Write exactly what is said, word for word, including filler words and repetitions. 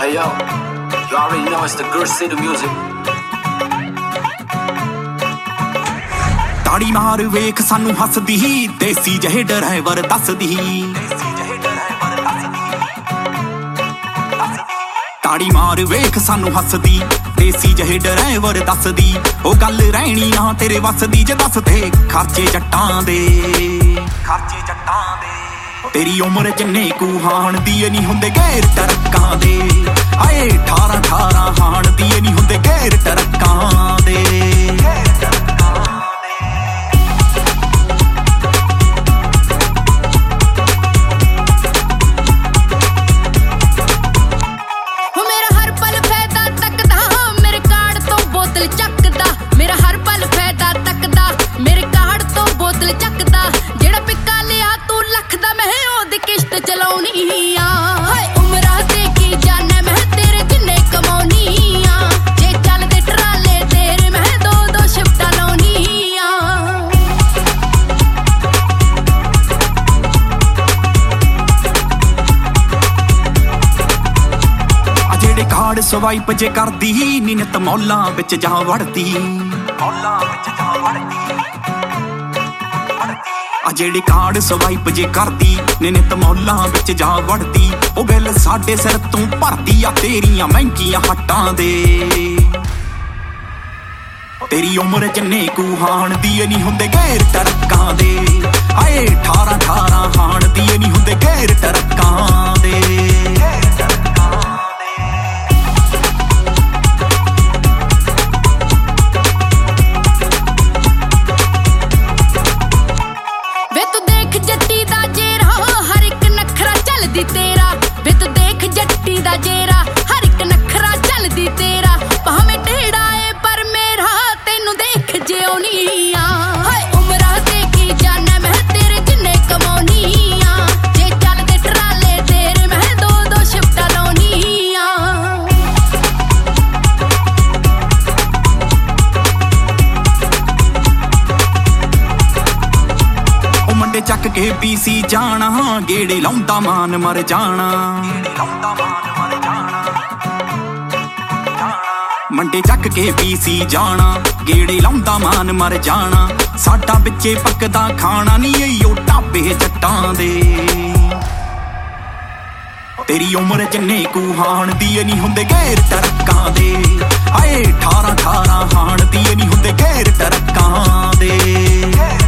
Hey yo, you already know it's the Good City music. ਤਾੜੀ ਮਾਰ ਵੇਖ ਸਾਨੂੰ ਹੱਸਦੀ ਦੇਸੀ ਜਿਹੇ ਡਰਾਈਵਰ ਦੱਸਦੀ ਤਾੜੀ ਮਾਰ ਵੇਖ ਸਾਨੂੰ ਹੱਸਦੀ ਦੇਸੀ ਜਿਹੇ ਡਰਾਈਵਰ ਦੱਸਦੀ ਉਹ ਗੱਲ ਰਹਿਣੀ ਨਾ ਤੇਰੇ ਵੱਸ ਦੀ ਜੇ ਦੱਸ ਤੇ ਖਰਚੇ ਜੱਟਾਂ ਦੇ ਖਰਚੇ ਜੱਟਾਂ ਦੇ ਤੇਰੀ ਉਮਰ ਜਿੰਨੇ ਕੁ ਹਾਣ ਦੀ ਨਹੀਂ ਹੁੰਦੇ ਗੈਰ ਟਰੱਕਾਂ ਦੇ ਆਏ ਅਠਾਰਾਂ ਅਠਾਰਾਂ ਹਾਣ ਦੀ ਨਹੀਂ ਹੁੰਦੇ ਗੈਰ ਟਰੱਕਾਂ ਦੇ ਚੱਕਦਾ ਮੇਰਾ ਹਰ ਪਲ ਫਾਇਦਾ ਤੱਕਦਾ ਮੇਰੇ ਕਾਰਡ ਤੋਂ ਬੋਤਲ ਚੱਕਦਾ ਜਿਹੜਾ ਪਿੱਕਾ ਲਿਆ ਤੂੰ ਲੱਖ ਦਾ ਮੈਂ ਉਹਦੀ ਕਿਸ਼ਤ ਚਲਾਉਣੀ ਆ ਹਾਏ ਉਮਰਾਂ ਤੇ ਕੀ ਜਾਣੇ ਮੈਂ ਤੇਰੇ ਜਿੰਨੇ ਕਮਾਉਣੀ ਆ ਜੇ ਚੱਲਦੇ ਟਰਾਲੇ ਤੇਰੇ ਮੈਂ ਦੋ ਦੋ ਸ਼ਿਫਟਾਂ ਲਾਉਣੀ ਆ ਆ ਜਿਹੜੇ ਕਾਰਡ ਸਵਾਈਪ ਜੇ ਕਰਦੀ ਨੀ ਨਿਤ ਮੌਲਾਂ ਵਿੱਚ ਜਾ ਵੜਦੀ ਮੌਲਾਂ ਵਿੱਚ ਜਾ ਵੜਦੀ ਆ ਜਿਹੜੇ ਕਾਰਡ ਸਵਾਈਪ ਜੇ ਕਰਦੀ ਨੀ ਨਿਤ ਮੌਲਾਂ ਵਿੱਚ ਜਾ ਵੜਦੀ ਉਹ ਬਿੱਲ ਸਾਡੇ ਸਿਰ ਤੋਂ ਭਰਦੀ ਆ ਤੇਰੀਆਂ ਮਹਿੰਗੀਆਂ ਹੱਟਾਂ ਦੇ ਤੇਰੀ ਉਮਰ ਜਿੰਨੇ ਕੁ ਹਾਣ ਦੀ ਨਹੀਂ ਹੁੰਦੇ ਗੈਰ ਟਰੱਕਾਂ ਦੇ ਆਏ ਅਠਾਰਾਂ ਅਠਾਰਾਂ ਹਾਣ ਦੀ ਨਹੀਂ ਹੁੰਦੇ ਗੈਰ ਟਰੱਕਾਂ ਦੇ ਤੇਰਾ ਵੇ ਤੂੰ ਦੇਖ ਜੱਟੀ ਦਾ ਜੇਰਾ ਹਰ ਇੱਕ ਨਖਰਾ ਚੱਲਦੀ ਤੇਰਾ ਭਾਵੇਂ ਢੇੜਾ ਏ ਪਰ ਮੇਰਾ ਤੈਨੂੰ ਦੇਖ ਜਿਉਣੀ ਆ ਹਾਏ ਉਮਰਾਂ ਤੇ ਕੀ ਜਾਣੇ ਮੈਂ ਤੇਰੇ ਜਿੰਨੇ ਕਮਾਉਣੀ ਆ ਜੇ ਚੱਲਦੇ ਟਰਾਲੇ ਤੇਰੇ ਮੈਂ ਦੋ ਦੋ ਸ਼ਿਫਟਾਂ ਲਾਉਣੀ ਆ ਉਹ ਮੰਡੇ ਚੱਕ ਕੇ ਪੀਸੀ ਜਾਣਾ ਗੇੜੇ ਲਾਉਂਦਾ ਮਾਨ ਮਰ ਜਾਣਾ ਮੰਡੇ ਚੱਕ ਕੇ ਪੀਸੀ ਜਾਣਾ ਗੇੜੇ ਲਾਉਂਦਾ ਮਾਨ ਮਰ ਜਾਣਾ ਸਾਡਾ ਵਿੱਚੇ ਪੱਕਦਾ ਖਾਣਾ ਨਹੀਂ ਏਯੋ ਢਾਬੇ ਜੱਟਾਂ ਦੇ ਤੇਰੀ ਉਮਰ ਜਿੰਨੇ ਕੁ ਹਾਣ ਦੀ ਨਹੀਂ ਹੁੰਦੇ ਗੈਰ ਟਰੱਕਾਂ ਦੇ ਆਏ ਅਠਾਰਾਂ ਅਠਾਰਾਂ ਹਾਣ ਦੀ ਨਹੀਂ ਹੁੰਦੇ ਗੈਰ ਟਰੱਕਾਂ ਦੇ